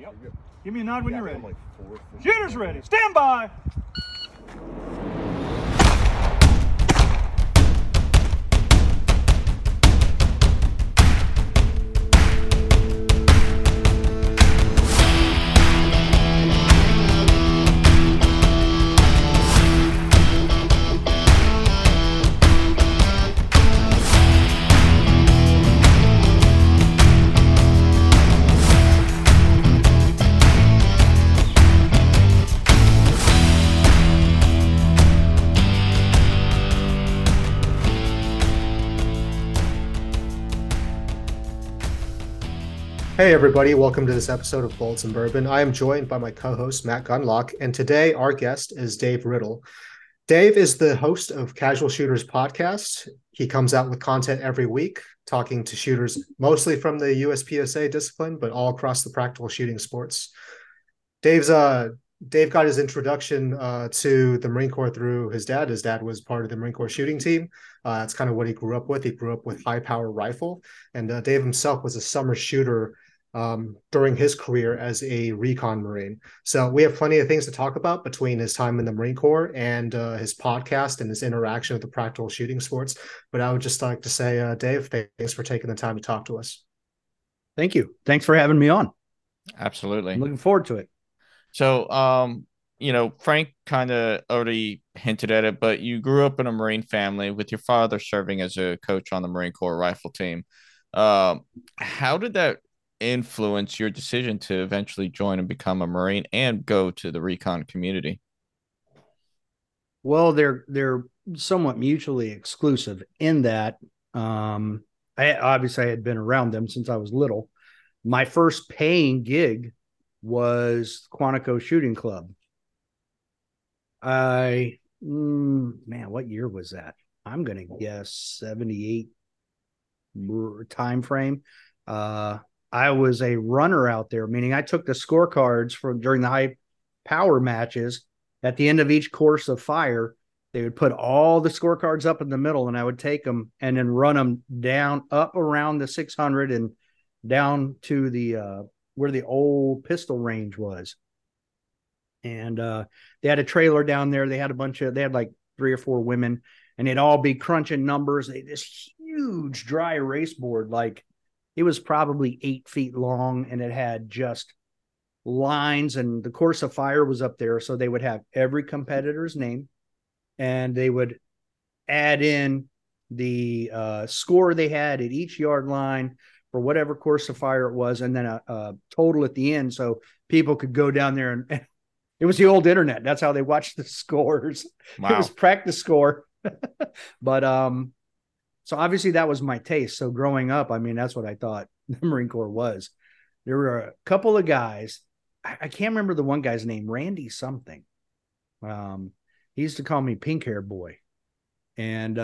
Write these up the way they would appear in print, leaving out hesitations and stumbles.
Yep. Give me a nod when you're ready. Like fourth. Shooters ready. Stand by. Hey everybody, welcome to this episode of Bolts and Bourbon. I am joined by my co-host Matt Gunlock, and today our guest is Dave Riddle. Dave is the host of Casual Shooters podcast. He comes out with content every week, talking to shooters mostly from the USPSA discipline, but all across the practical shooting sports. Dave got his introduction to the Marine Corps through his dad. His dad was part of the Marine Corps shooting team. That's kind of what he grew up with. He grew up with high power rifle, and Dave himself was a summer shooter during his career as a recon Marine. So we have plenty of things to talk about between his time in the Marine Corps and his podcast and his interaction with the practical shooting sports. But I would just like to say, Dave, thanks for taking the time to talk to us. Thank you. Thanks for having me on. Absolutely. I'm looking forward to it. So, Frank kind of already hinted at it, but you grew up in a Marine family with your father serving as a coach on the Marine Corps rifle team. How did that influence your decision to eventually join and become a Marine and go to the recon community? Well, they're somewhat mutually exclusive in that I had been around them since I was little. My first paying gig was Quantico Shooting Club. What year was that? I'm going to guess 78 time frame. I was a runner out there, meaning I took the scorecards from during the high power matches. At the end of each course of fire, they would put all the scorecards up in the middle, and I would take them and then run them down up around the 600 and down to the where the old pistol range was. And they had a trailer down there. They had like 3 or 4 women, and they'd all be crunching numbers. This huge dry erase board, like it was probably 8 feet long, and it had just lines, and the course of fire was up there. So they would have every competitor's name, and they would add in the score they had at each yard line for whatever course of fire it was, and then a total at the end. So people could go down there and it was the old internet. That's how they watched the scores. Wow. It was practice score. But so obviously that was my taste. So growing up, I mean, that's what I thought the Marine Corps was. There were a couple of guys. I can't remember the one guy's name, Randy something. He used to call me Pink Hair Boy. And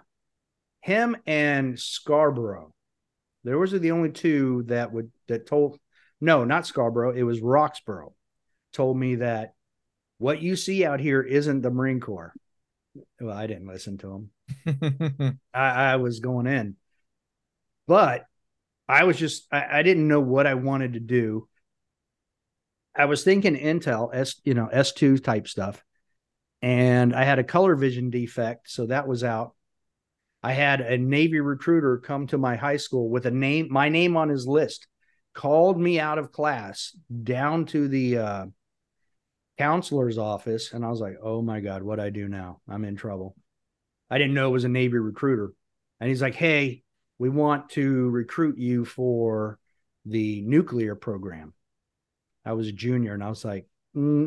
him and Scarborough, there was the only two no, not Scarborough. It was Roxborough. Told me that what you see out here isn't the Marine Corps. Well, I didn't listen to him. I was going in, but I didn't know what I wanted to do. I was thinking Intel, S2 type stuff. And I had a color vision defect. So that was out. I had a Navy recruiter come to my high school with my name on his list, called me out of class down to the counselor's office. And I was like, oh my God, what I do now? I'm in trouble. I didn't know it was a Navy recruiter. And he's like, hey, we want to recruit you for the nuclear program. I was a junior, and I was like,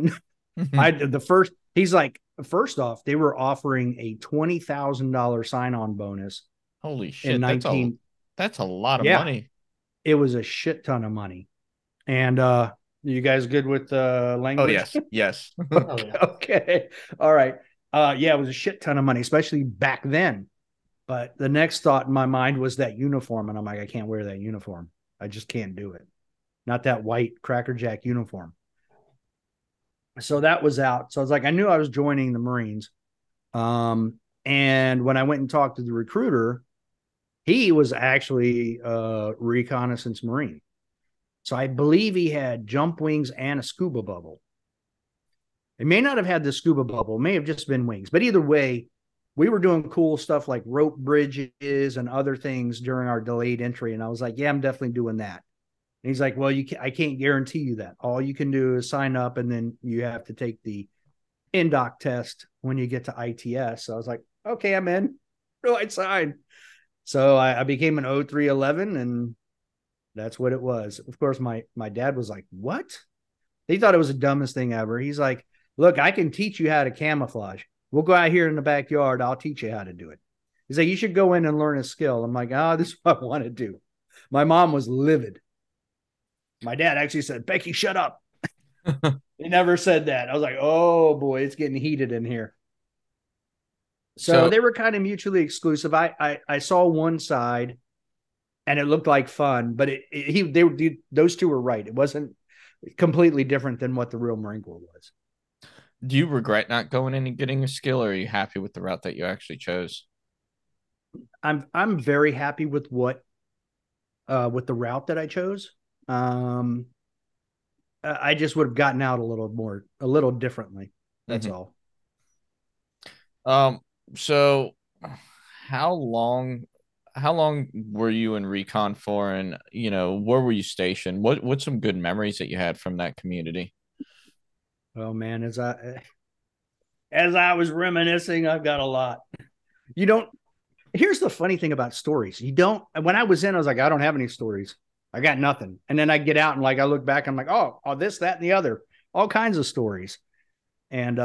he's like, first off, they were offering a $20,000 sign-on bonus. Holy shit. That's a lot of money. It was a shit ton of money. And you guys good with language? Oh, yes. Okay. All right. It was a shit ton of money, especially back then. But the next thought in my mind was that uniform. And I'm like, I can't wear that uniform. I just can't do it. Not that white Cracker Jack uniform. So that was out. So I was like, I knew I was joining the Marines. And when I went and talked to the recruiter, he was actually a reconnaissance Marine. So I believe he had jump wings and a scuba bubble. He may not have had the scuba bubble, may have just been wings. But either way, we were doing cool stuff like rope bridges and other things during our delayed entry. And I was like, yeah, I'm definitely doing that. And he's like, well, I can't guarantee you that. All you can do is sign up, and then you have to take the NDOC test when you get to ITS. So I was like, okay, I'm in. Do I sign? So I became an 0311, and that's what it was. Of course, my dad was like, what? He thought it was the dumbest thing ever. He's like, look, I can teach you how to camouflage. We'll go out here in the backyard. I'll teach you how to do it. He's like, you should go in and learn a skill. I'm like, this is what I want to do. My mom was livid. My dad actually said, Becky, shut up. He never said that. I was like, oh boy, it's getting heated in here. So they were kind of mutually exclusive. I saw one side and it looked like fun, but those two were right. It wasn't completely different than what the real Marine Corps was. Do you regret not going in and getting a skill, or are you happy with the route that you actually chose? I'm very happy with with the route that I chose. I just would have gotten out a little differently. That's all. So how long were you in recon for, and where were you stationed? What's some good memories that you had from that community? Oh man, as I was reminiscing, I've got a lot. Here's the funny thing about stories. When I was in, I was like, I don't have any stories. I got nothing. And then I get out and I look back, I'm like, oh, this, that, and the other, all kinds of stories. And,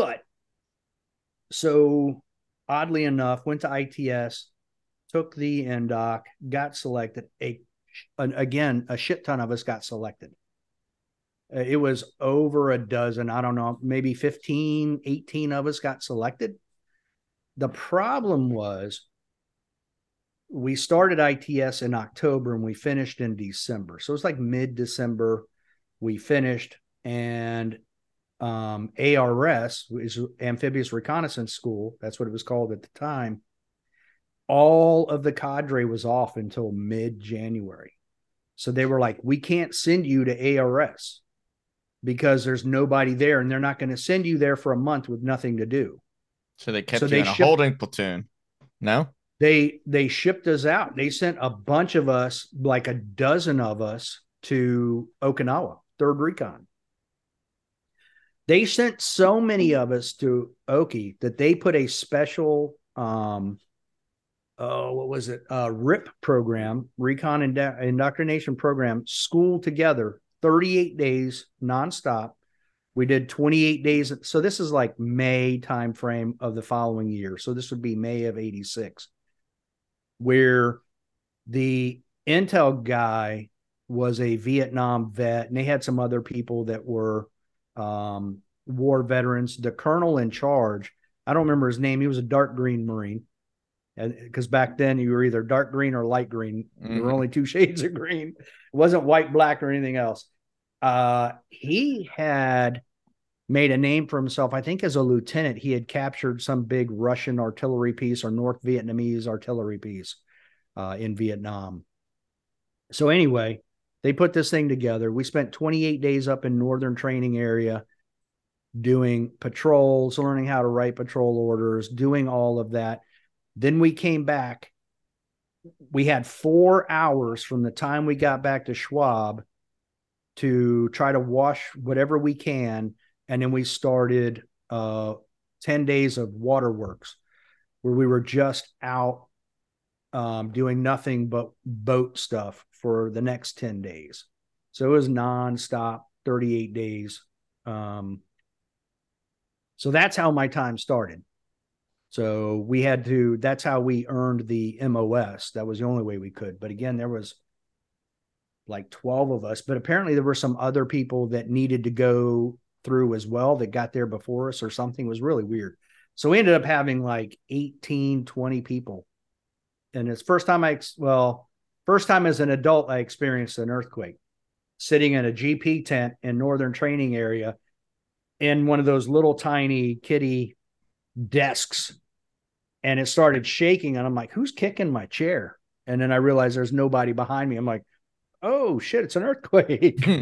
so oddly enough, went to ITS, took the NDOC, got selected. Again, a shit ton of us got selected. It was over a dozen, I don't know, maybe 15, 18 of us got selected. The problem was we started ITS in October and we finished in December. So it was like mid-December we finished, and ARS, which is Amphibious Reconnaissance School, that's what it was called at the time, all of the cadre was off until mid-January. So they were like, we can't send you to ARS because there's nobody there, and they're not going to send you there for a month with nothing to do. So they kept you in a holding platoon. No? They shipped us out. They sent a bunch of us, like a dozen of us, to Okinawa, 3rd Recon. They sent so many of us to Oki that they put a special, RIP program, Recon Indoctrination Program, school together, 38 days nonstop. We did 28 days. So this is like May timeframe of the following year. So this would be May of 86, where the intel guy was a Vietnam vet, and they had some other people that were war veterans. The colonel in charge, I don't remember his name. He was a dark green Marine. Because back then you were either dark green or light green. There were only 2 shades of green. It wasn't white, black, or anything else. He had made a name for himself. I think as a lieutenant, he had captured some big Russian artillery piece or North Vietnamese artillery piece in Vietnam. So anyway, they put this thing together. We spent 28 days up in Northern Training Area doing patrols, learning how to write patrol orders, doing all of that. Then we came back. We had 4 hours from the time we got back to Schwab to try to wash whatever we can. And then we started 10 days of waterworks where we were just out doing nothing but boat stuff for the next 10 days. So it was nonstop, 38 days. So that's how my time started. So that's how we earned the MOS. That was the only way we could. But again, there was like 12 of us, but apparently there were some other people that needed to go through as well that got there before us or something. It was really weird. So we ended up having like 18, 20 people. And it's first time as an adult, I experienced an earthquake sitting in a GP tent in Northern Training Area in one of those little tiny kiddie desks, and it started shaking, and I'm like, who's kicking my chair? And then I realized there's nobody behind me. I'm like, Oh shit, it's an earthquake. Hmm.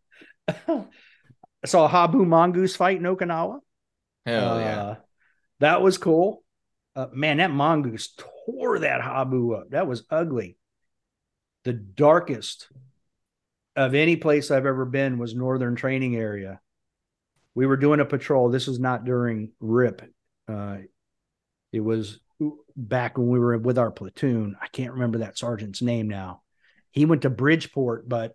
I saw a Habu Mongoose fight in Okinawa. Hell yeah. That was cool. Man, that mongoose tore that Habu up. That was ugly. The darkest of any place I've ever been was Northern Training Area. We were doing a patrol. This was not during RIP. It was back when we were with our platoon. I can't remember that sergeant's name now. He went to Bridgeport, but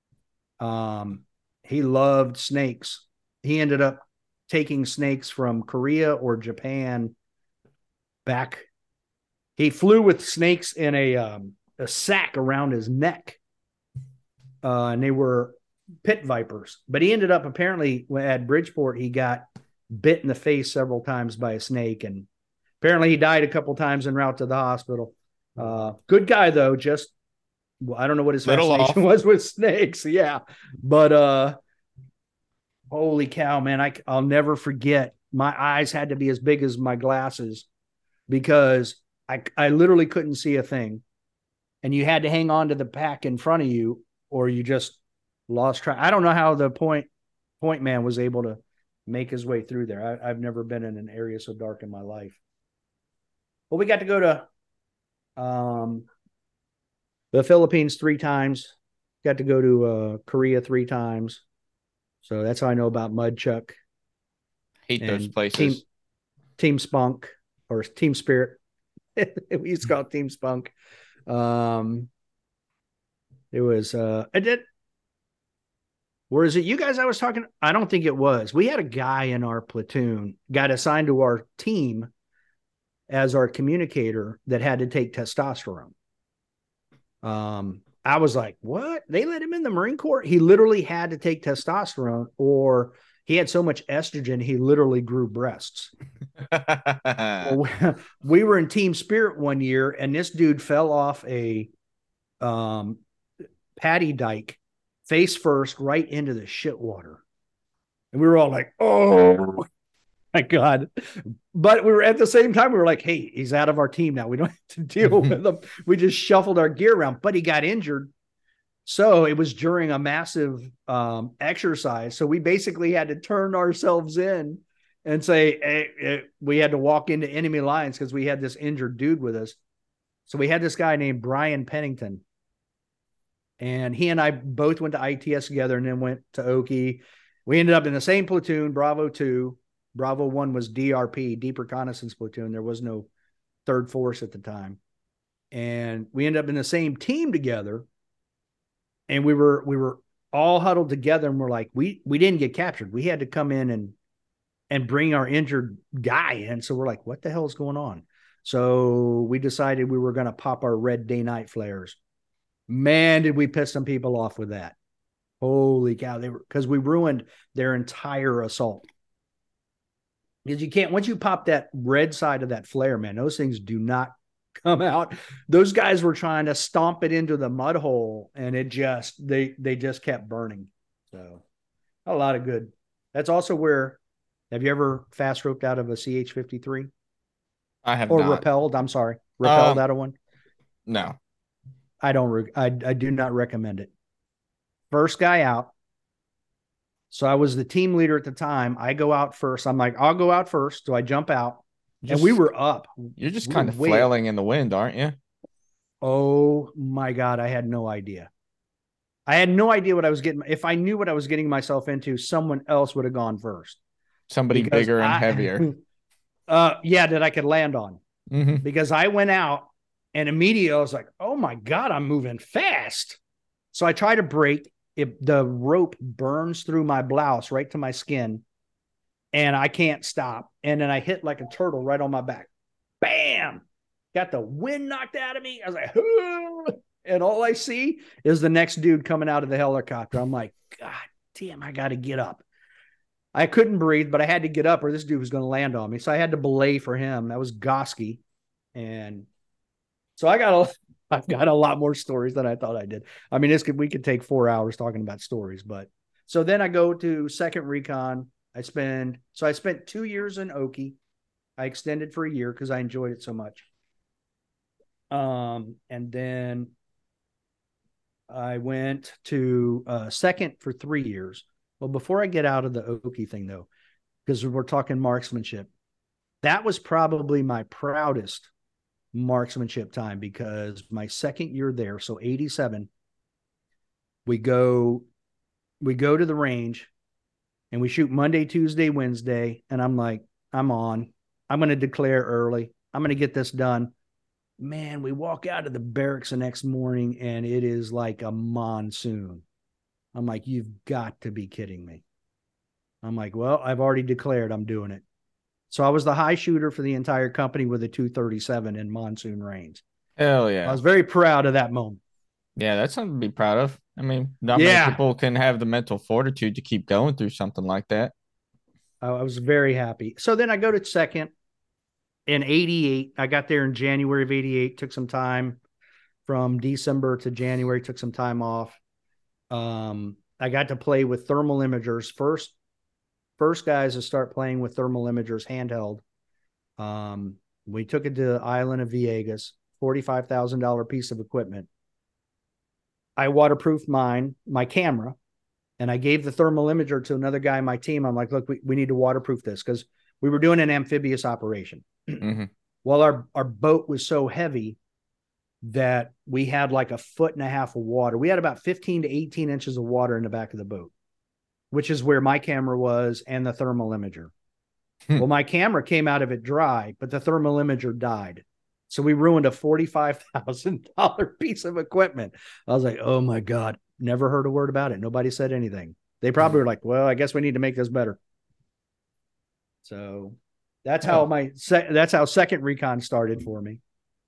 he loved snakes. He ended up taking snakes from Korea or Japan back. He flew with snakes in a sack around his neck, and they were pit vipers. But he ended up apparently at Bridgeport. He got bit in the face several times by a snake, and apparently he died a couple times en route to the hospital. Good guy though. Just I don't know what his fascination was with snakes. Yeah, but holy cow, man! I'll never forget. My eyes had to be as big as my glasses because I literally couldn't see a thing, and you had to hang on to the pack in front of you, or you just lost track. I don't know how the point man was able to make his way through there. I've never been in an area so dark in my life. Well, we got to go to the Philippines 3 times. Got to go to Korea 3 times. So that's how I know about Mud Chuck. Hate those places. Team Spunk or Team Spirit. We used to call it Team Spunk. It was I did. Or is it you guys I was talking? I don't think it was. We had a guy in our platoon, got assigned to our team as our communicator that had to take testosterone. I was like, what? They let him in the Marine Corps? He literally had to take testosterone, or he had so much estrogen, he literally grew breasts. We were in Team Spirit one year, and this dude fell off a paddy dike face first right into the shit water. And we were all like, oh my God. But we were at the same time, we were like, hey, he's out of our team now. We don't have to deal with him. We just shuffled our gear around, but he got injured. So it was during a massive exercise. So we basically had to turn ourselves in and say, hey, we had to walk into enemy lines because we had this injured dude with us. So we had this guy named Brian Pennington. And he and I both went to ITS together and then went to Okie. We ended up in the same platoon, Bravo 2. Bravo 1 was DRP, Deep Reconnaissance Platoon. There was no third force at the time. And we ended up in the same team together. And we were all huddled together, and we're like, we didn't get captured. We had to come in and bring our injured guy in. So we're like, what the hell is going on? So we decided we were going to pop our red day-night flares. Man, did we piss some people off with that. Holy cow. Because we ruined their entire assault. Because you can't, once you pop that red side of that flare, man, those things do not come out. Those guys were trying to stomp it into the mud hole, and it just, they just kept burning. So a lot of good. That's also where, have you ever fast roped out of a CH-53? I have or not. Repelled, I'm sorry. Repelled out of one? No. I do not recommend it. First guy out. So I was the team leader at the time. I go out first. I'm like, I'll go out first. So I jump out. And we were up. You're just kind of flailing in the wind, aren't you? Oh my God. I had no idea. I had no idea what I was getting. If I knew what I was getting myself into, someone else would have gone first. Somebody bigger and heavier. Yeah, that I could land on. Mm-hmm. Because I went out and immediately I was like, oh my God, I'm moving fast. So I try to brake. The rope burns through my blouse right to my skin, and I can't stop. And then I hit like a turtle right on my back. Bam! Got the wind knocked out of me. I was like, "Hoo!" And all I see is the next dude coming out of the helicopter. I'm like, God damn, I got to get up. I couldn't breathe, but I had to get up or this dude was going to land on me. So I had to belay for him. That was Gosky. And so I've got a lot more stories than I thought I did. I mean, we could take 4 hours talking about stories, but so then I go to 2nd Recon. I spent 2 years in Okie. I extended for a year because I enjoyed it so much. And then I went to second for 3 years. Well, before I get out of the Okie thing, though, because we're talking marksmanship, that was probably my proudest marksmanship time, because my second year there, so 87, we go to the range and we shoot Monday, Tuesday, Wednesday. And I'm like, I'm going to declare early. I'm going to get this done. Man, we walk out of the barracks the next morning and it is like a monsoon. I'm like, you've got to be kidding me. I'm like, well, I've already declared I'm doing it. So I was the high shooter for the entire company with a 237 in monsoon rains. Hell yeah. I was very proud of that moment. Yeah, that's something to be proud of. I mean, not many people can have the mental fortitude to keep going through something like that. I was very happy. So then I go to second in 88. I got there in January of 88, took some time from December to January, took some time off. I got to play with thermal imagers. First guys to start playing with thermal imagers handheld. We took it to the island of Viegas, $45,000 piece of equipment. I waterproofed my camera, and I gave the thermal imager to another guy on my team. I'm like, look, we need to waterproof this, because we were doing an amphibious operation. Mm-hmm. Well, our boat was so heavy that we had like 1.5 feet of water. We had about 15 to 18 inches of water in the back of the boat, which is where my camera was and the thermal imager. Well, my camera came out of it dry, but the thermal imager died. So we ruined a $45,000 piece of equipment. I was like, oh my God, never heard a word about it. Nobody said anything. They probably were like, well, I guess we need to make this better. So that's how that's how second recon started for me.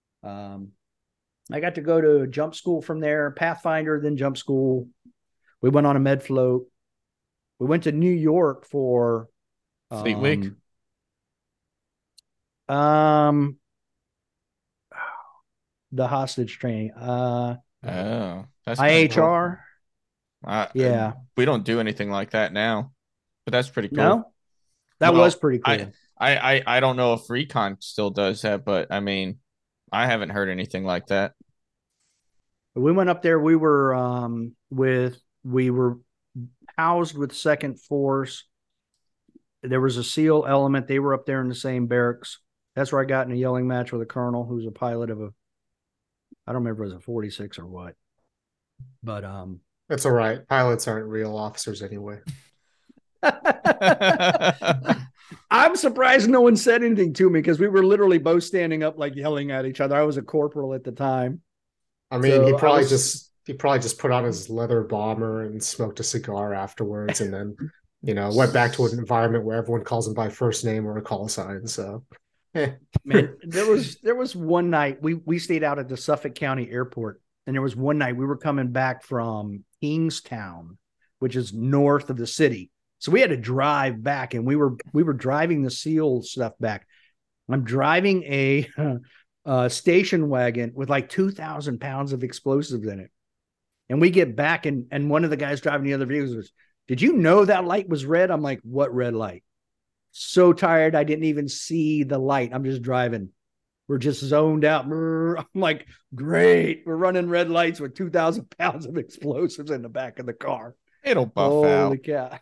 I got to go to jump school from there, Pathfinder, then jump school. We went on a med float. We went to New York for Fleet Week. The hostage training. That's IHR. Cool. Yeah. We don't do anything like that now, but that's pretty cool. No, that was pretty cool. I don't know if Recon still does that, but I mean, I haven't heard anything like that. We went up there. We were housed with Second Force. There was a SEAL element. They were up there in the same barracks. That's where I got in a yelling match with a colonel who's a pilot of I don't remember if it was a 46 or what. But that's all right. Pilots aren't real officers anyway. I'm surprised no one said anything to me, because we were literally both standing up, like yelling at each other. I was a corporal at the time. I mean, so he probably just put on his leather bomber and smoked a cigar afterwards, and then went back to an environment where everyone calls him by first name or a call sign. So, man, there was one night we stayed out at the Suffolk County Airport, and there was one night we were coming back from Kingstown, which is north of the city. So we had to drive back, and we were driving the SEAL stuff back. I'm driving a station wagon with like 2,000 pounds of explosives in it. And we get back, and one of the guys driving the other vehicle was, did you know that light was red? I'm like, what red light? So tired, I didn't even see the light. I'm just driving. We're just zoned out. I'm like, great. We're running red lights with 2,000 pounds of explosives in the back of the car. It'll buff out. Holy cow.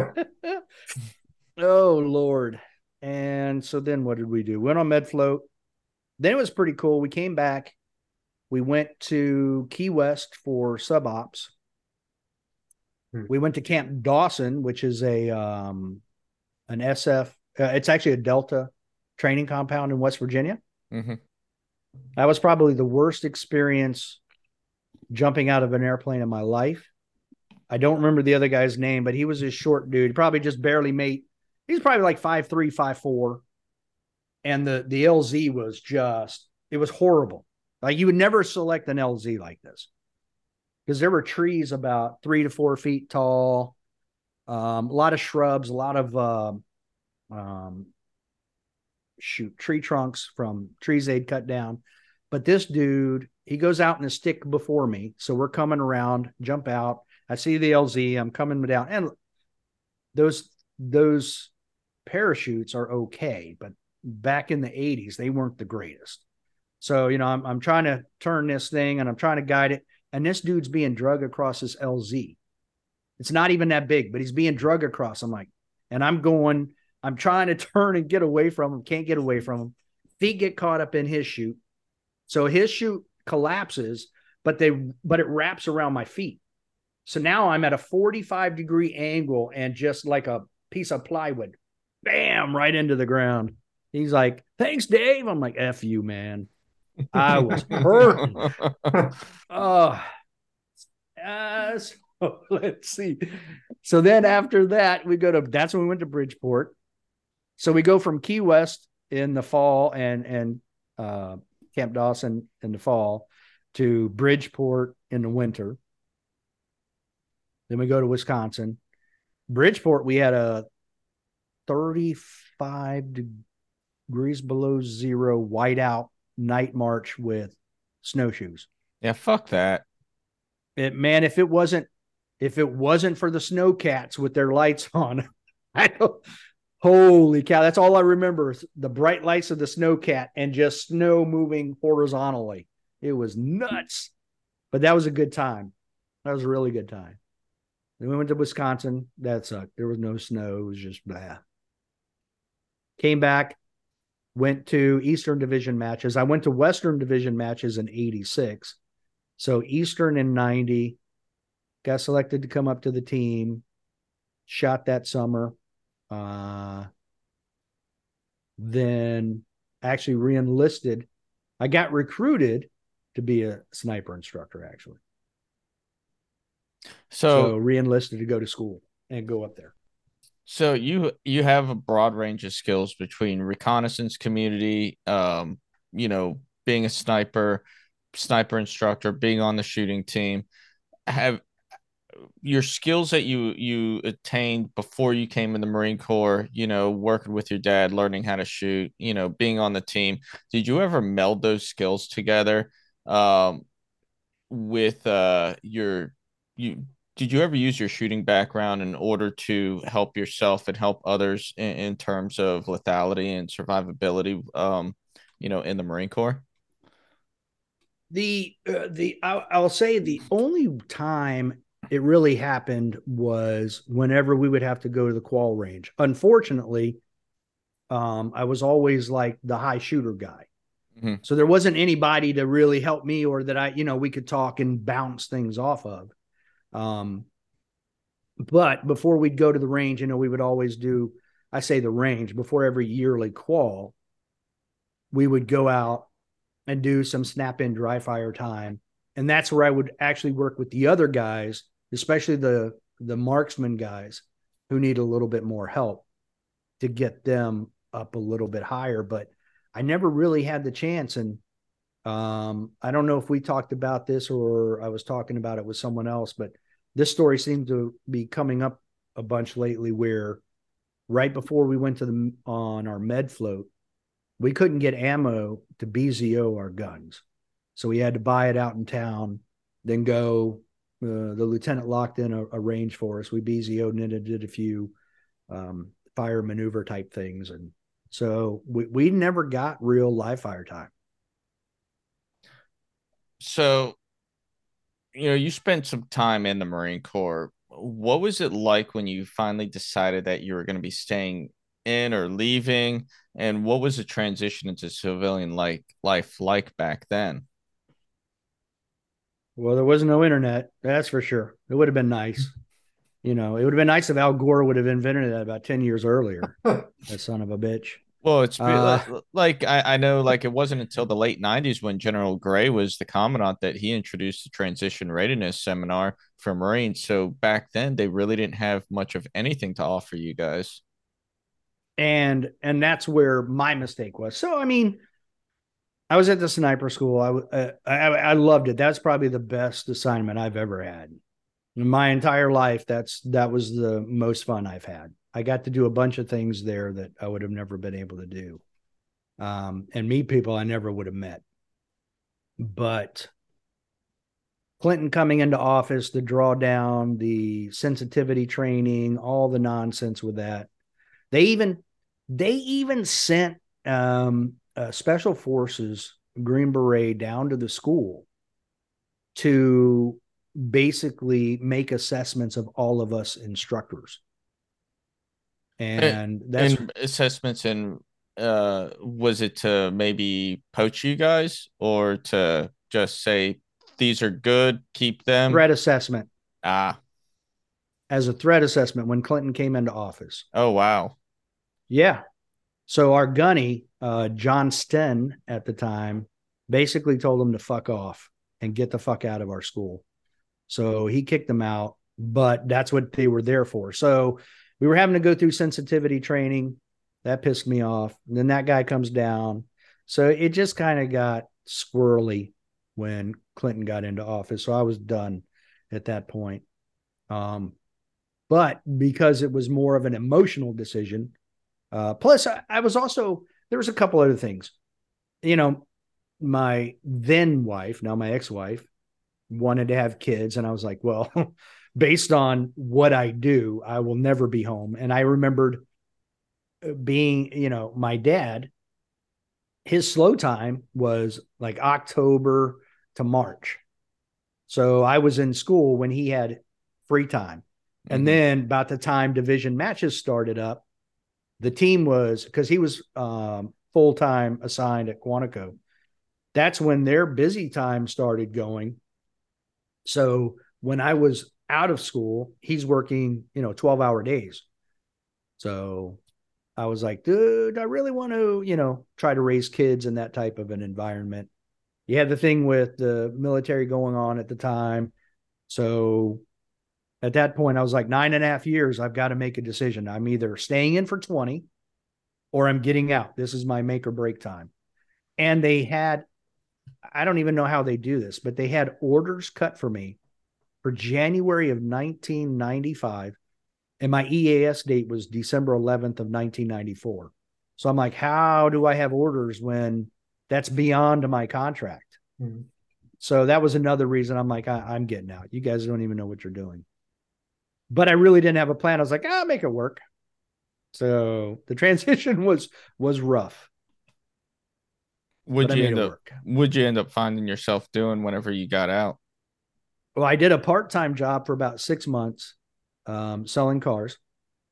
Oh, Lord. And so then what did we do? Went on med float. Then it was pretty cool. We came back. We went to Key West for sub ops. We went to Camp Dawson, which is an SF. It's actually a Delta training compound in West Virginia. Mm-hmm. That was probably the worst experience jumping out of an airplane in my life. I don't remember the other guy's name, but he was a short dude. He probably just barely made. He's probably like 5'3", 5'4". And the LZ was it was horrible. Like, you would never select an LZ like this, because there were trees about 3 to 4 feet tall, a lot of shrubs, a lot of tree trunks from trees they'd cut down. But this dude, he goes out in a stick before me. So we're coming around, jump out. I see the LZ. I'm coming down, and those parachutes are okay, but back in the 80s, they weren't the greatest. So, I'm trying to turn this thing, and I'm trying to guide it. and this dude's being drug across this LZ. It's not even that big, but he's being drug across. I'm like, and I'm trying to turn and get away from him, can't get away from him. Feet get caught up in his chute. So his chute collapses, but it wraps around my feet. So now I'm at a 45-degree angle and just like a piece of plywood, bam, right into the ground. He's like, thanks, Dave. I'm like, F you, man. I was hurting. So let's see. So then after that, that's when we went to Bridgeport. So we go from Key West in the fall and Camp Dawson in the fall to Bridgeport in the winter. Then we go to Wisconsin. Bridgeport, we had a 35 degrees below zero whiteout night march with snowshoes. Yeah, fuck that. Man, if it wasn't for the snowcats with their lights on, holy cow, that's all I remember, the bright lights of the snowcat and just snow moving horizontally. It was nuts, but that was a good time. That was a really good time. Then we went to Wisconsin. That sucked. There was no snow. It was just blah. Came back, went to Eastern Division matches. I went to Western Division matches in 86. So Eastern in 90, got selected to come up to the team, shot that summer. Then actually re-enlisted. I got recruited to be a sniper instructor, actually. So re-enlisted to go to school and go up there. So you have a broad range of skills between reconnaissance community, being a sniper instructor, being on the shooting team. Have your skills that you attained before you came in the Marine Corps, working with your dad, learning how to shoot, being on the team. Did you ever meld those skills together with did you ever use your shooting background in order to help yourself and help others in terms of lethality and survivability, in the Marine Corps? I'll say the only time it really happened was whenever we would have to go to the qual range. Unfortunately, I was always like the high shooter guy. Mm-hmm. So there wasn't anybody to really help me or that we could talk and bounce things off of. But before we'd go to the range, we would always do, I say the range, before every yearly qual, we would go out and do some snap-in dry fire time. And that's where I would actually work with the other guys, especially the marksman guys who need a little bit more help to get them up a little bit higher. But I never really had the chance. And I don't know if we talked about this or I was talking about it with someone else, but this story seemed to be coming up a bunch lately where right before we went on our med float, we couldn't get ammo to BZO our guns. So we had to buy it out in town, then go. The lieutenant locked in a range for us. We BZO'd and did a few fire maneuver type things. And so we never got real live fire time. So, you spent some time in the Marine Corps. What was it like when you finally decided that you were going to be staying in or leaving? And what was the transition into civilian life like back then? Well, there was no internet. That's for sure. It would have been nice. It would have been nice if Al Gore would have invented that about 10 years earlier. That son of a bitch. Well, it's I know, it wasn't until the late 90s when General Gray was the commandant that he introduced the transition readiness seminar for Marines. So back then, they really didn't have much of anything to offer you guys. And that's where my mistake was. So, I was at the sniper school. I loved it. That's probably the best assignment I've ever had. In my entire life, that was the most fun I've had. I got to do a bunch of things there that I would have never been able to do. And meet people I never would have met. But Clinton coming into office, the drawdown, the sensitivity training, all the nonsense with that. They even sent Special Forces Green Beret down to the school to basically make assessments of all of us instructors. And that's and assessments and was it to maybe poach you guys or to just say these are good, keep them? threat assessment. Ah, As a threat assessment when Clinton came into office. oh wow. Yeah. So our gunny, John Sten at the time, basically told him to fuck off and get the fuck out of our school. So he kicked them out, but that's what they were there for. So we were having to go through sensitivity training. That pissed me off. And then that guy comes down. So it just kind of got squirrely when Clinton got into office. So I was done at that point. But because it was more of an emotional decision, plus I was also, there was a couple other things. You know, my then wife, now my ex-wife, wanted to have kids. And I was like, well, based on what I do, I will never be home. And I remembered being, you know, my dad, his slow time was like October to March. So I was in school when he had free time. And then about the time division matches started up, the team was, because he was full-time assigned at Quantico. That's when their busy time started going. So when I was out of school, he's working, 12-hour days. So I was like, dude, I really want to, try to raise kids in that type of an environment. You had the thing with the military going on at the time. So at that point, I was like, 9.5 years, I've got to make a decision. I'm either staying in for 20 or I'm getting out. This is my make or break time. And they had, I don't even know how they do this, but they had orders cut for me for January of 1995. And my EAS date was December 11th of 1994. So I'm like, how do I have orders when that's beyond my contract? Mm-hmm. So that was another reason I'm like, I'm getting out. You guys don't even know what you're doing. But I really didn't have a plan. I was like, I'll make it work. So the transition was rough. Would you end up finding yourself doing whenever you got out? Well, I did a part-time job for about 6 months, selling cars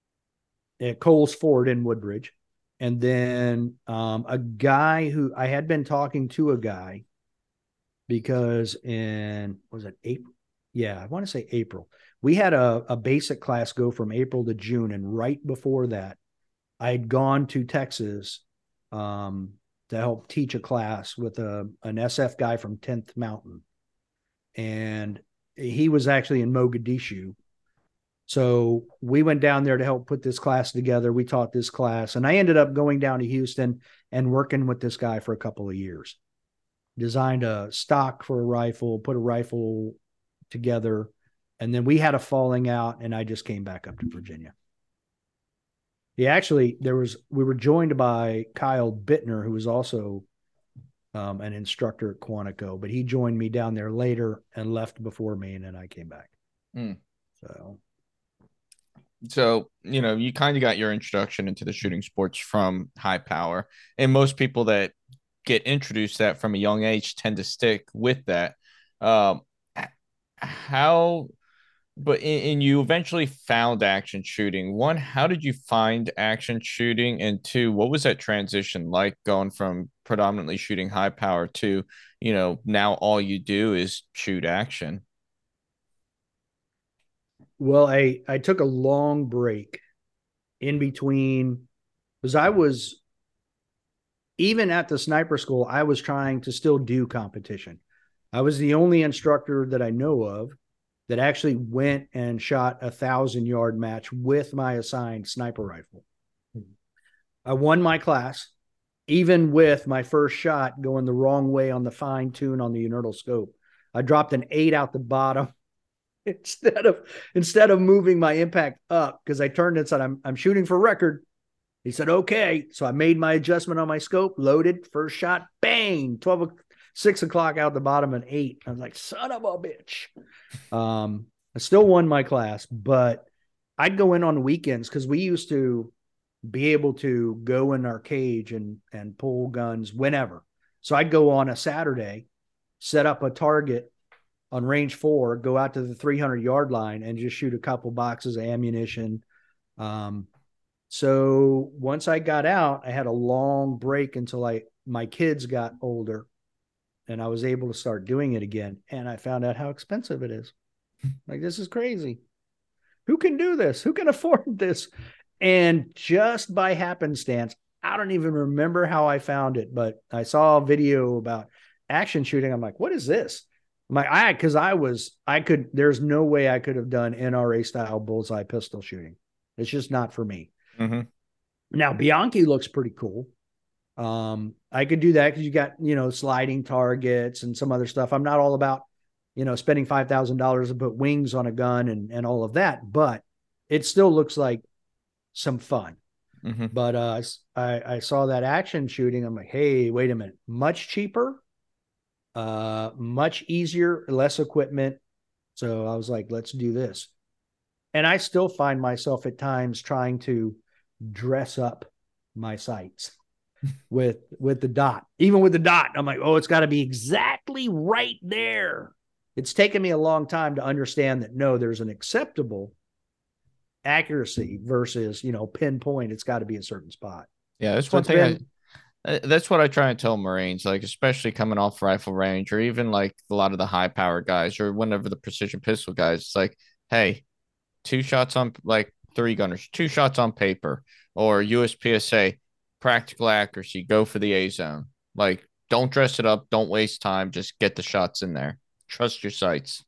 at Coles Ford in Woodbridge. And then a guy who I had been talking to a guy because was it April? Yeah, I want to say April. We had a basic class go from April to June. And right before that, I'd gone to Texas to help teach a class with an SF guy from 10th Mountain. And he was actually in Mogadishu. So we went down there to help put this class together. We taught this class. And I ended up going down to Houston and working with this guy for a couple of years. Designed a stock for a rifle, put a rifle together. And then we had a falling out and I just came back up to Virginia. Yeah, actually, we were joined by Kyle Bittner, who was also an instructor at Quantico, but he joined me down there later and left before me, and then I came back. So, you kind of got your introduction into the shooting sports from high power, and most people that get introduced to that from a young age tend to stick with that. But you eventually found action shooting. One, how did you find action shooting? And two, what was that transition like going from predominantly shooting high power to, now all you do is shoot action? Well, I took a long break in between because I was, even at the sniper school, I was trying to still do competition. I was the only instructor that I know of that actually went and shot 1,000-yard match with my assigned sniper rifle. I won my class, even with my first shot going the wrong way on the fine tune on the inertial scope. I dropped an 8 out the bottom instead of moving my impact up, because I turned and said, I'm shooting for record. He said, okay. So I made my adjustment on my scope, loaded, first shot, bang, 6 o'clock out the bottom, an 8. I was like, son of a bitch. I still won my class, but I'd go in on weekends because we used to be able to go in our cage and pull guns whenever. So I'd go on a Saturday, set up a target on range 4, go out to the 300-yard line and just shoot a couple boxes of ammunition. So once I got out, I had a long break until my kids got older, and I was able to start doing it again. And I found out how expensive it is. Like, this is crazy. Who can do this? Who can afford this? And just by happenstance, I don't even remember how I found it, but I saw a video about action shooting. I'm like, what is this? I'm like, there's no way I could have done NRA style bullseye pistol shooting. It's just not for me. Mm-hmm. Now, Bianchi looks pretty cool. I could do that because you got, sliding targets and some other stuff. I'm not all about, spending $5,000 to put wings on a gun and all of that, but it still looks like some fun. Mm-hmm. But I saw that action shooting. I'm like, hey, wait a minute. Much cheaper, much easier, less equipment. So I was like, let's do this. And I still find myself at times trying to dress up my sights with the dot. Even with the dot, I'm like, oh, it's got to be exactly right there. It's taken me a long time to understand that, no, there's an acceptable accuracy versus, pinpoint. It's got to be a certain spot. Yeah, that's one thing. That's what I try and tell Marines, like, especially coming off rifle range, or even like a lot of the high power guys, or whenever the precision pistol guys. It's like, hey, 2 shots on, like, 3 gunners, 2 shots on paper, or USPSA, practical accuracy, go for the A zone. Like, don't dress it up, don't waste time, just get the shots in there. Trust your sights.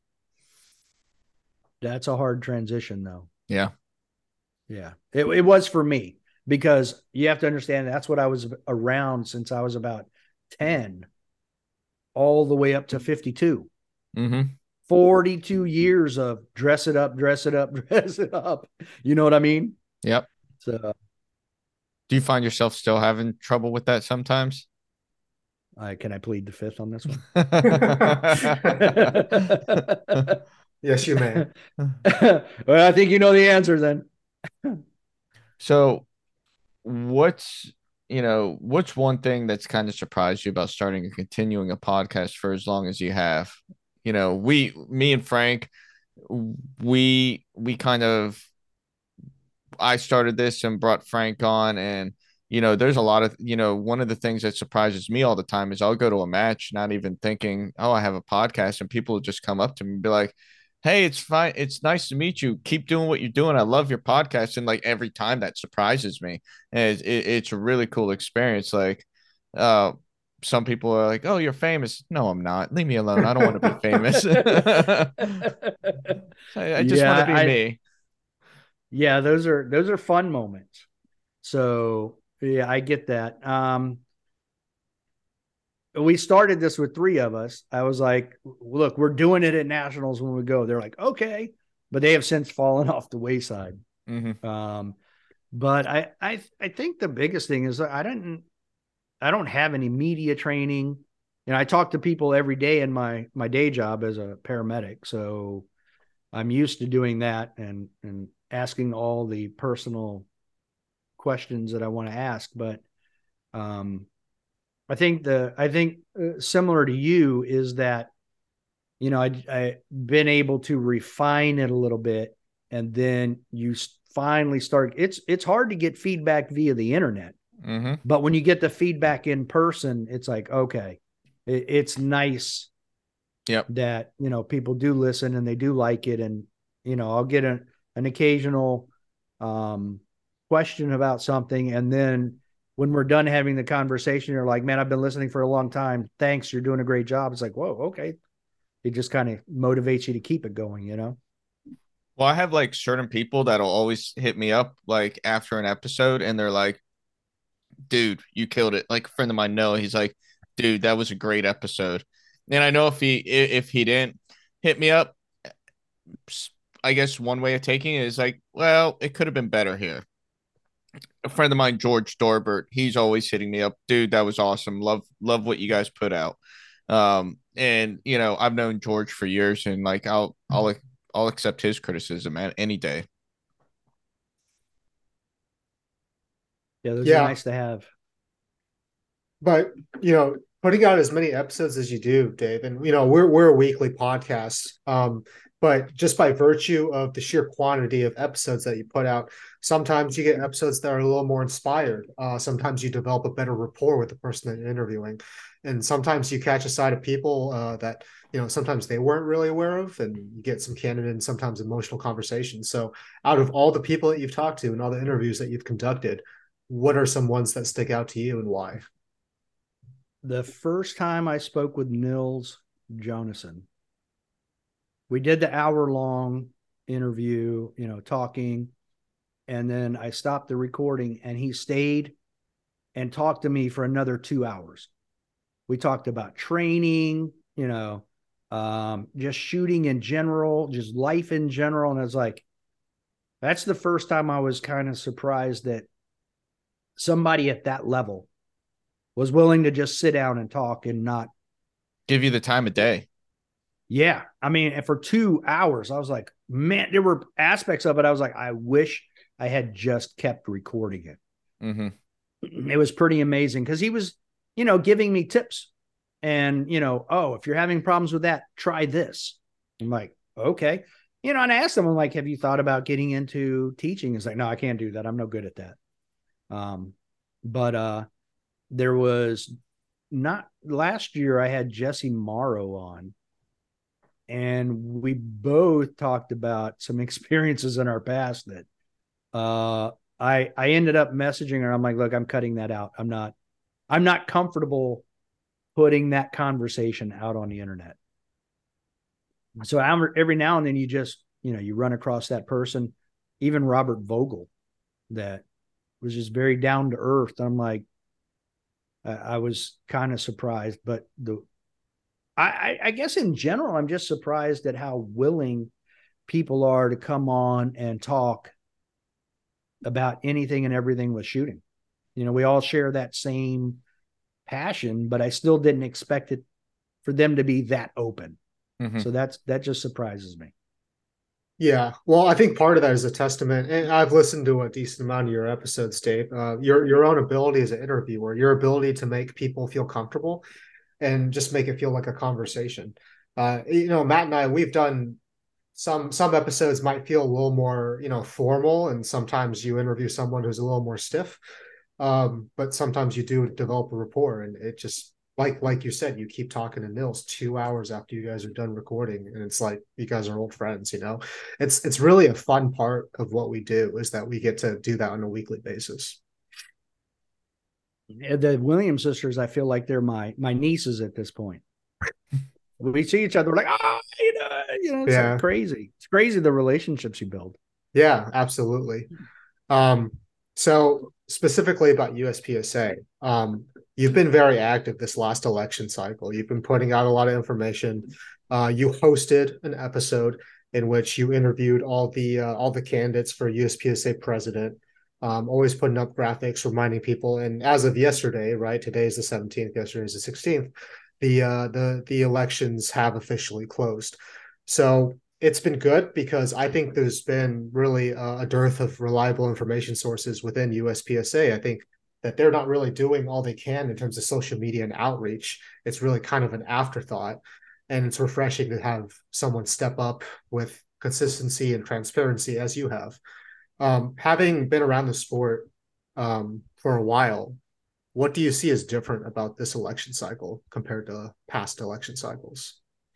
That's a hard transition, though. Yeah. Yeah, it was for me, because you have to understand that's what I was around since I was about 10, all the way up to 52. Mm-hmm. 42 years of dress it up, dress it up, dress it up. You know what I mean? Yep. So, do you find yourself still having trouble with that sometimes? Can I plead the fifth on this one? Yes, you may. Well, I think you know the answer then. So what's one thing that's kind of surprised you about starting and continuing a podcast for as long as you have? Me and Frank, we kind of, I started this and brought Frank on, and there's a lot of, one of the things that surprises me all the time is I'll go to a match not even thinking, oh, I have a podcast, and people will just come up to me and be like, hey, it's fine, it's nice to meet you, keep doing what you're doing, I love your podcast. And like, every time that surprises me, and it's a really cool experience. Like, some people are like, oh, you're famous. No, I'm not, leave me alone, I don't want to be famous. I just want to be me. Yeah, those are fun moments. So yeah, I get that. We started this with 3 of us. I was like, look, we're doing it at nationals when we go. They're like, okay, but they have since fallen off the wayside. Mm-hmm. But I think the biggest thing is I don't have any media training. I talk to people every day in my day job as a paramedic. So I'm used to doing that and asking all the personal questions that I want to ask. But I think similar to you is that, I've been able to refine it a little bit, and then you finally start. It's hard to get feedback via the internet, mm-hmm. but when you get the feedback in person, it's like, okay, it's nice. Yep. That, people do listen and they do like it. And, I'll get an occasional question about something. And then when we're done having the conversation, you're like, man, I've been listening for a long time. Thanks. You're doing a great job. It's like, whoa, okay. It just kind of motivates you to keep it going, Well, I have like certain people that'll always hit me up like after an episode, and they're like, dude, you killed it. Like, a friend of mine, Noah, he's like, dude, that was a great episode. And I know if he didn't hit me up, I guess one way of taking it is like, well, it could have been better here. A friend of mine, George Dorbert, he's always hitting me up, dude, that was awesome. Love what you guys put out. And I've known George for years, and like I'll accept his criticism any day. Yeah, those are nice to have. But putting out as many episodes as you do, Dave, and we're a weekly podcast. But just by virtue of the sheer quantity of episodes that you put out, sometimes you get episodes that are a little more inspired. Sometimes you develop a better rapport with the person that you're interviewing, and sometimes you catch a side of people that sometimes they weren't really aware of, and you get some candid and sometimes emotional conversations. So, out of all the people that you've talked to and all the interviews that you've conducted, what are some ones that stick out to you and why? The first time I spoke with Nils Jonassen, we did the hour-long interview, talking, and then I stopped the recording, and he stayed and talked to me for another 2 hours. We talked about training, just shooting in general, just life in general. And I was like, that's the first time I was kind of surprised that somebody at that level was willing to just sit down and talk and not give you the time of day. Yeah. I mean, for 2 hours, I was like, man, there were aspects of it. I was like, I wish I had just kept recording it. Mm-hmm. It was pretty amazing because he was, giving me tips and, oh, if you're having problems with that, try this. I'm like, okay. And I asked him, I'm like, have you thought about getting into teaching? He's like, no, I can't do that. I'm no good at that. But there was not last year, I had Jesse Morrow on. And we both talked about some experiences in our past that I ended up messaging her. I'm like, look, I'm cutting that out. I'm not comfortable putting that conversation out on the internet. So every now and then you just, you run across that person, even Robert Vogel, that was just very down to earth. I'm like, I was kind of surprised, but I guess in general, I'm just surprised at how willing people are to come on and talk about anything and everything with shooting. We all share that same passion, but I still didn't expect it for them to be that open. Mm-hmm. So that just surprises me. Yeah, well, I think part of that is a testament, and I've listened to a decent amount of your episodes, Dave. Your own ability as an interviewer, your ability to make people feel comfortable and just make it feel like a conversation. Matt and I, we've done some episodes might feel a little more, formal, and sometimes you interview someone who's a little more stiff. But sometimes you do develop a rapport, and it just like you said, you keep talking to Nils 2 hours after you guys are done recording, and it's like you guys are old friends. It's really a fun part of what we do is that we get to do that on a weekly basis. The Williams sisters, I feel like they're my nieces at this point. We see each other, we're like, it's like crazy. It's crazy the relationships you build. Yeah, absolutely. So specifically about USPSA, you've been very active this last election cycle. You've been putting out a lot of information. You hosted an episode in which you interviewed all the candidates for USPSA president. Always putting up graphics, reminding people. And as of yesterday, right, today is the 17th, yesterday is the 16th, the elections have officially closed. So it's been good because I think there's been really a dearth of reliable information sources within USPSA. I think that they're not really doing all they can in terms of social media and outreach. It's really kind of an afterthought. And it's refreshing to have someone step up with consistency and transparency as you have. Having been around the sport for a while, what do you see as different about this election cycle compared to past election cycles?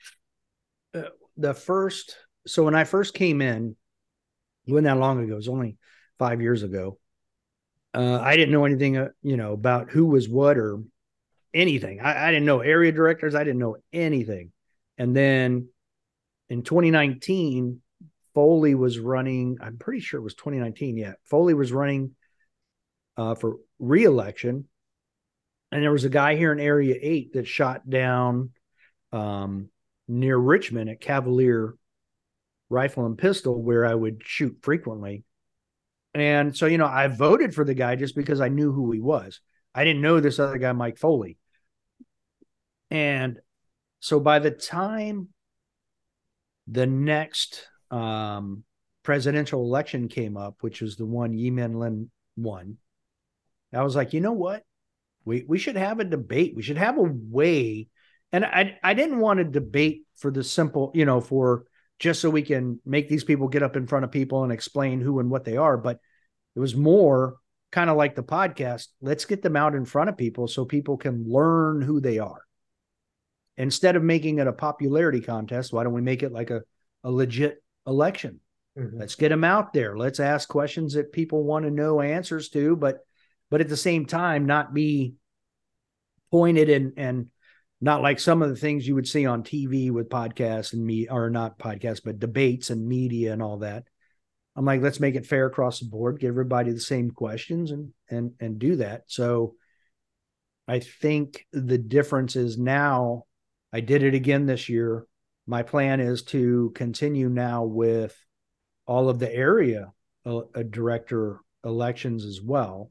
So when I first came in, it wasn't that long ago, it was only 5 years ago. I didn't know anything, about who was what or anything. I didn't know area directors. I didn't know anything. And then in 2019, Foley was running, I'm pretty sure it was 2019. Yeah. Foley was running for re-election. And there was a guy here in Area 8 that shot down near Richmond at Cavalier Rifle and Pistol, where I would shoot frequently. And so, I voted for the guy just because I knew who he was. I didn't know this other guy, Mike Foley. And so by the time the next presidential election came up, which was the one Yi Min Lin won, I was like, you know what? We should have a debate. We should have a way. And I didn't want to debate for the simple, for just so we can make these people get up in front of people and explain who and what they are. But it was more kind of like the podcast. Let's get them out in front of people so people can learn who they are. Instead of making it a popularity contest, why don't we make it like a legit election? Mm-hmm. Let's get them out there. Let's ask questions that people want to know answers to, but at the same time, not be pointed and not like some of the things you would see on TV with podcasts and or not podcasts, but debates and media and all that. I'm like, let's make it fair across the board, give everybody the same questions and do that. So I think the difference is now I did it again this year. My plan is to continue now with all of the area director elections as well.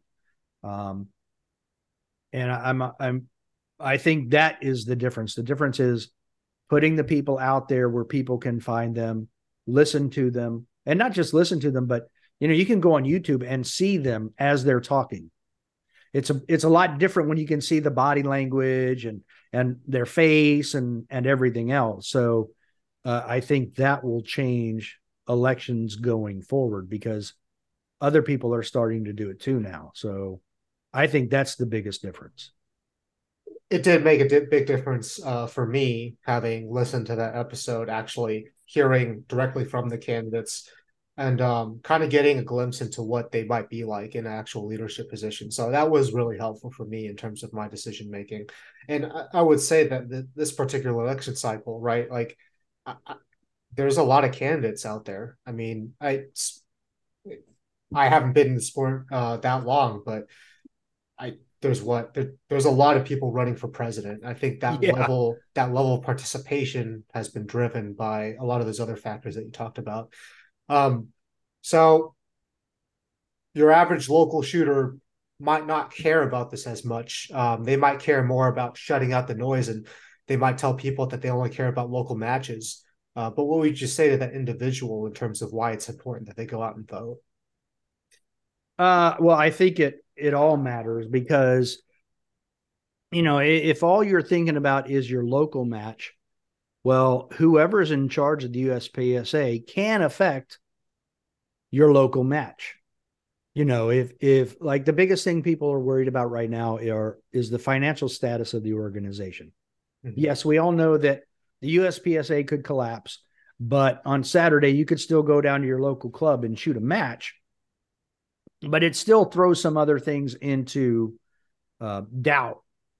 And I think that is the difference. The difference is putting the people out there where people can find them, listen to them, and not just listen to them, but you can go on YouTube and see them as they're talking. It's a lot different when you can see the body language and their face and everything else. So I think that will change elections going forward because other people are starting to do it too now. So I think that's the biggest difference. It did make a big difference for me, having listened to that episode, actually hearing directly from the candidates and kind of getting a glimpse into what they might be like in actual leadership positions. So that was really helpful for me in terms of my decision making. And I would say that this particular election cycle, right, like there's a lot of candidates out there. I mean, I haven't been in the sport that long, but there's a lot of people running for president. I think that level of participation has been driven by a lot of those other factors that you talked about. So your average local shooter might not care about this as much. They might care more about shutting out the noise, and they might tell people that they only care about local matches. But what would you say to that individual in terms of why it's important that they go out and vote? Well, I think it all matters because, if all you're thinking about is your local match, well, whoever's in charge of the USPSA can affect your local match. If like the biggest thing people are worried about right now is the financial status of the organization. Mm-hmm. Yes, we all know that the USPSA could collapse, but on Saturday you could still go down to your local club and shoot a match. But it still throws some other things into doubt.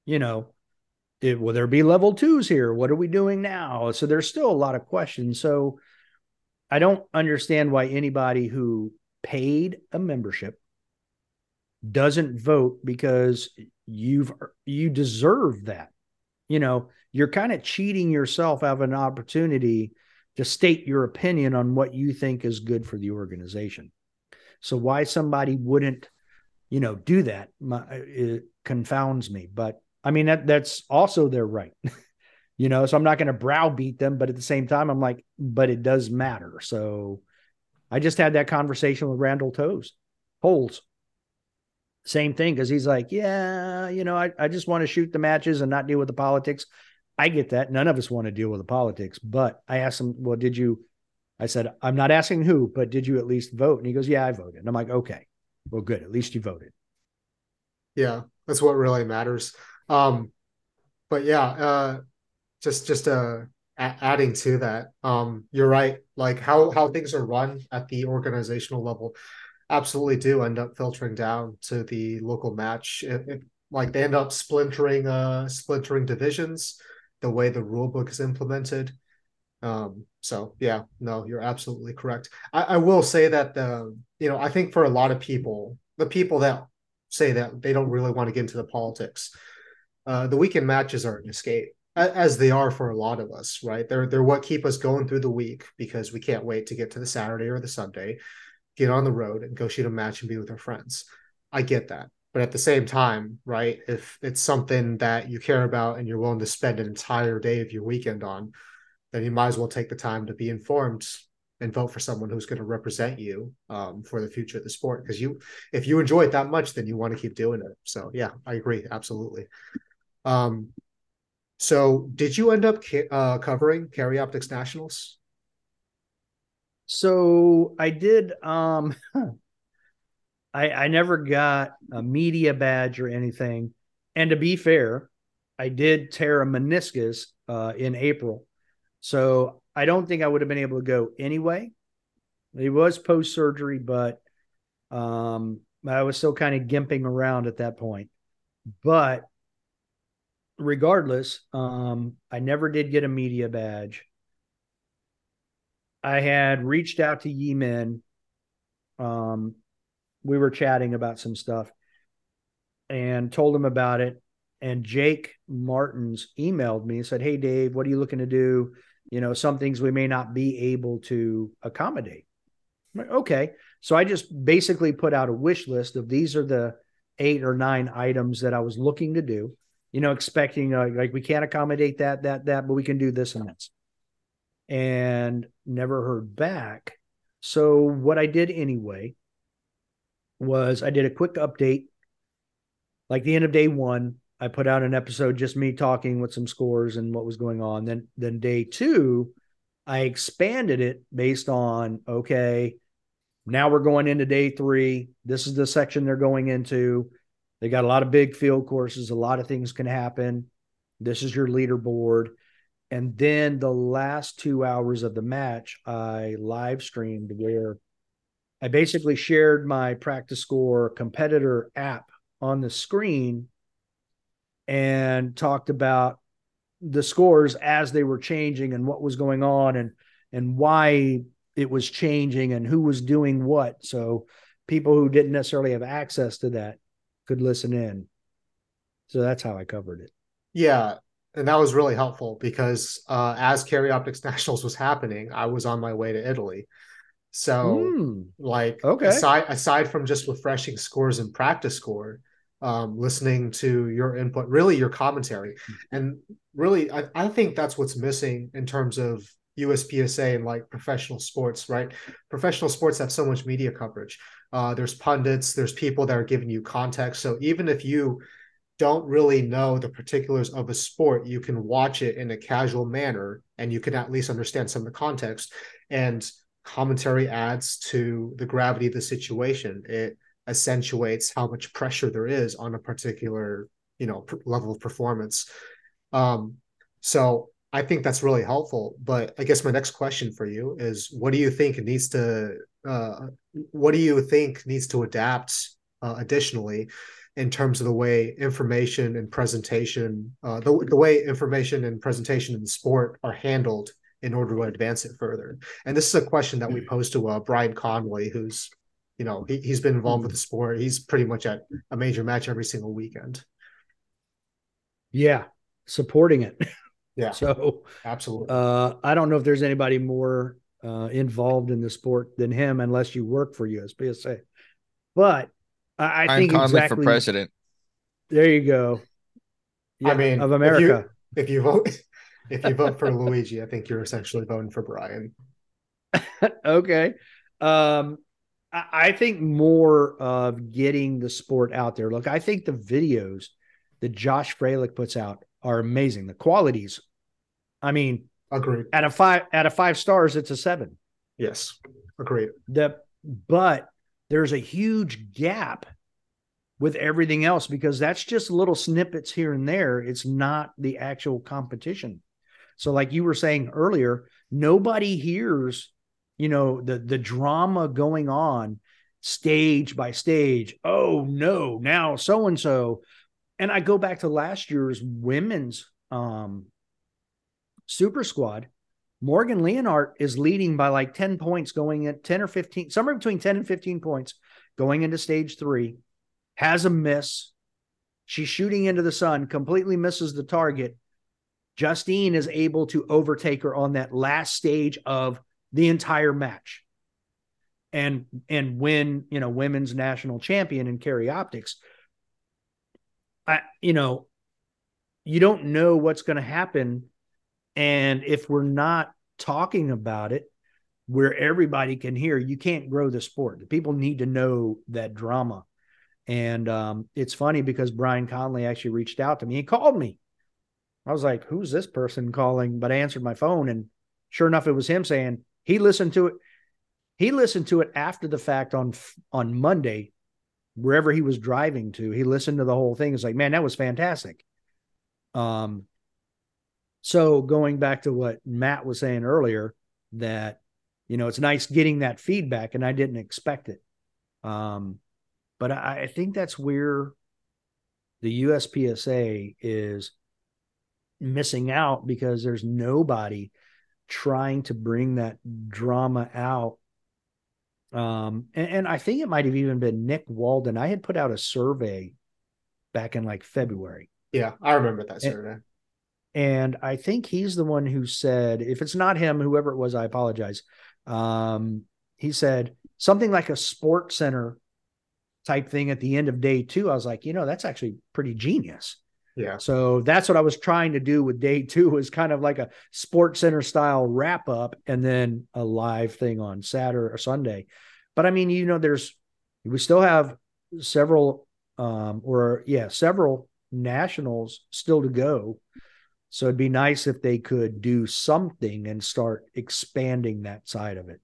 Will there be level 2s here? What are we doing now? So there's still a lot of questions. So I don't understand why anybody who paid a membership doesn't vote, because you deserve that. You're kind of cheating yourself out of an opportunity to state your opinion on what you think is good for the organization. So why somebody wouldn't, do that, it confounds me. But I mean, that's also their right, so I'm not going to browbeat them. But at the same time, I'm like, but it does matter. So I just had that conversation with Randall Holes. Same thing, because he's like, yeah, I just want to shoot the matches and not deal with the politics. I get that. None of us want to deal with the politics. But I asked him, well, I said, I'm not asking who, but did you at least vote? And he goes, yeah, I voted. And I'm like, okay, well, good. At least you voted. Yeah, that's what really matters. But yeah, just adding to that, you're right. Like how things are run at the organizational level absolutely do end up filtering down to the local match. Like they end up splintering divisions, the way the rule book is implemented. So yeah, no, you're absolutely correct. I will say that I think for a lot of people, the people that say that they don't really want to get into the politics, the weekend matches are an escape, as they are for a lot of us, right? They're what keep us going through the week, because we can't wait to get to the Saturday or the Sunday, get on the road and go shoot a match and be with our friends. I get that. But at the same time, right, if it's something that you care about and you're willing to spend an entire day of your weekend on, then you might as well take the time to be informed and vote for someone who's going to represent you for the future of the sport. Because if you enjoy it that much, then you want to keep doing it. So yeah, I agree. Absolutely. So did you end up covering Carry Optics Nationals? So I did. I never got a media badge or anything. And to be fair, I did tear a meniscus in April. So I don't think I would have been able to go anyway. It was post-surgery, but I was still kind of gimping around at that point. But regardless, I never did get a media badge. I had reached out to Yemen. We were chatting about some stuff and told him about it. And Jake Martins emailed me and said, "Hey, Dave, what are you looking to do? Some things we may not be able to accommodate." I'm like, okay. So I just basically put out a wish list of these are the 8 or 9 items that I was looking to do, expecting like we can't accommodate that, but we can do this and this. And never heard back. So what I did anyway was I did a quick update. Like the end of day 1, I put out an episode, just me talking with some scores and what was going on. Then day 2, I expanded it based on, okay, now we're going into day 3. This is the section they're going into. They got a lot of big field courses. A lot of things can happen. This is your leaderboard. And then the last 2 hours of the match, I live streamed where I basically shared my practice score competitor app on the screen and talked about the scores as they were changing and what was going on and why it was changing and who was doing what. So people who didn't necessarily have access to that could listen in. So that's how I covered it. Yeah. And that was really helpful because as Carry Optics Nationals was happening, I was on my way to Italy. So okay. aside from just refreshing scores and practice score, listening to your input, really your commentary. And really, I think that's what's missing in terms of USPSA and like professional sports, right? Professional sports have so much media coverage. There's pundits, there's people that are giving you context. So even if you don't really know the particulars of a sport, you can watch it in a casual manner and you can at least understand some of the context. And commentary adds to the gravity of the situation. It accentuates how much pressure there is on a particular, level of performance. So I think that's really helpful. But I guess my next question for you is, what do you think needs to adapt additionally in terms of the way information and presentation, the way information and presentation in the sport are handled in order to advance it further? And this is a question that we posed to Brian Conway, who's, he's been involved with the sport. He's pretty much at a major match every single weekend. Yeah, supporting it. Yeah. So absolutely. I don't know if there's anybody more involved in the sport than him, unless you work for USPSA. But I think Conley exactly for president. There you go. Yeah, I mean, of America. If you vote for Luigi, I think you're essentially voting for Brian. Okay. I think more of getting the sport out there. Look, I think the videos that Josh Fralick puts out are amazing. The qualities, I mean, agreed. Out of 5 stars, it's a 7. Yes, agreed. But there's a huge gap with everything else because that's just little snippets here and there. It's not the actual competition. So like you were saying earlier, nobody hears, the drama going on stage by stage. Oh no, now so-and-so. And I go back to last year's women's super squad. Morgan Leonhardt is leading by like 10 points going at 10 or 15, somewhere between 10 and 15 points going into stage 3, has a miss. She's shooting into the sun, completely misses the target. Justine is able to overtake her on that last stage of the entire match and win, women's national champion in Carry Optics. You don't know what's going to happen. And if we're not talking about it, where everybody can hear, you can't grow the sport. The people need to know that drama. And it's funny because Brian Conley actually reached out to me. He called me. I was like, who's this person calling? But I answered my phone, and sure enough, it was him saying he listened to it. He listened to it after the fact on Monday, wherever he was driving to. He listened to the whole thing. It's like, man, that was fantastic. So going back to what Matt was saying earlier, that, it's nice getting that feedback, and I didn't expect it. But I think that's where the USPSA is missing out, because there's nobody trying to bring that drama out. And I think it might have even been Nick Walden. I had put out a survey back in like February. Yeah, I remember that survey. And I think he's the one who said, if it's not him, whoever it was, I apologize. He said something like a Sports Center type thing at the end of day 2. I was like, that's actually pretty genius. Yeah. So that's what I was trying to do with day 2, was kind of like a Sports Center style wrap up, and then a live thing on Saturday or Sunday. But I mean, we still have several nationals still to go. So it'd be nice if they could do something and start expanding that side of it.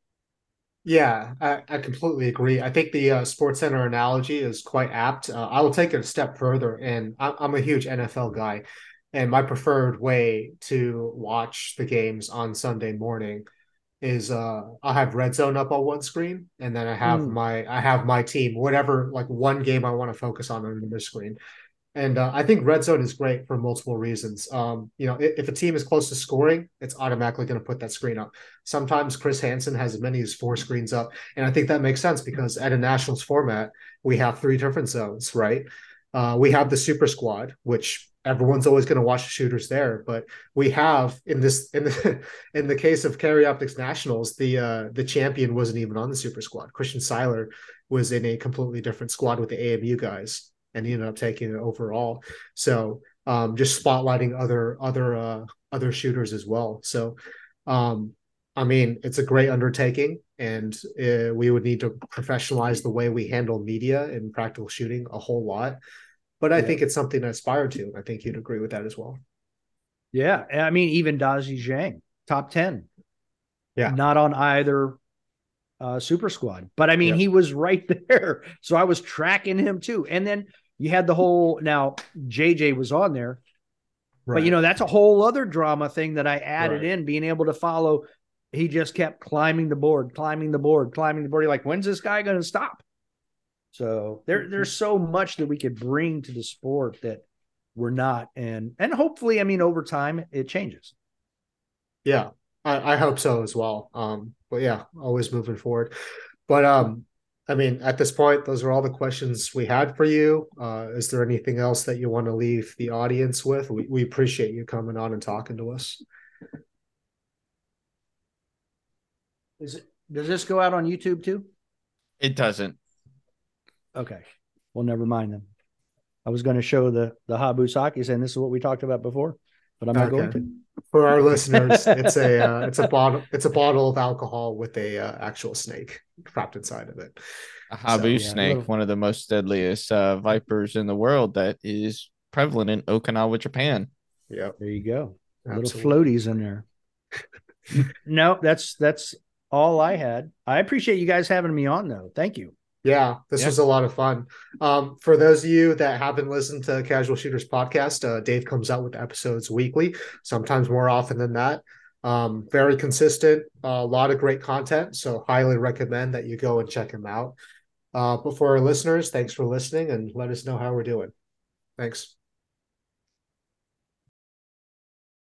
Yeah, I completely agree. I think the Sports Center analogy is quite apt. I will take it a step further, and I'm a huge NFL guy, and my preferred way to watch the games on Sunday morning is I'll have Red Zone up on one screen, and then I have my team, whatever, like one game I want to focus on another screen. And I think Red Zone is great for multiple reasons. If a team is close to scoring, it's automatically going to put that screen up. Sometimes Chris Hansen has as many as 4 screens up. And I think that makes sense, because at a Nationals format, we have 3 different zones, right? We have the Super Squad, which everyone's always going to watch the shooters there. But we have in the case of Carry Optics Nationals, the champion wasn't even on the Super Squad. Christian Seiler was in a completely different squad with the AMU guys, and he ended up taking it overall. So just spotlighting other shooters as well. So, I mean, it's a great undertaking, and we would need to professionalize the way we handle media and practical shooting a whole lot. But I think it's something to aspire to. I think you'd agree with that as well. Yeah. I mean, even Daji Zhang, top 10. Yeah. Not on either Super Squad. But I mean, he was right there. So I was tracking him too. And then you had the whole, now JJ was on there, right. But that's a whole other drama thing that I added in, being able to follow. He just kept climbing the board. You're like, when's this guy going to stop? So there's so much that we could bring to the sport that we're not. And hopefully, I mean, over time it changes. Yeah, I hope so as well. But yeah, always moving forward. But I mean, at this point, those are all the questions we had for you. Is there anything else that you want to leave the audience with? We appreciate you coming on and talking to us. Does this go out on YouTube too? It doesn't. Okay. Well, never mind then. I was going to show the Habu Sake, saying this is what we talked about before, but I'm not going to. For our listeners, it's a bottle of alcohol with a actual snake trapped inside of it. A Habu snake, one of the most deadliest vipers in the world, that is prevalent in Okinawa, Japan. Yeah, there you go. Absolutely. Little floaties in there. No, that's all I had. I appreciate you guys having me on, though. Thank you. Yeah, this was a lot of fun. For those of you that haven't listened to Casual Shooters podcast, Dave comes out with episodes weekly, sometimes more often than that. Very consistent, a lot of great content. So highly recommend that you go and check him out. But for our listeners, thanks for listening, and let us know how we're doing. Thanks.